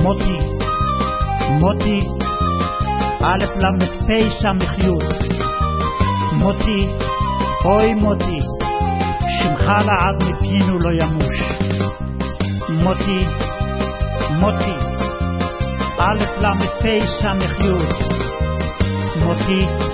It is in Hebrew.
מוטי, מוטי, א' למד פי סמכיות. מוטי, אוי מוטי, שמך לעד מפינו לא ימוש. מוטי, מוטי, א' למד פי סמכיות. מוטי,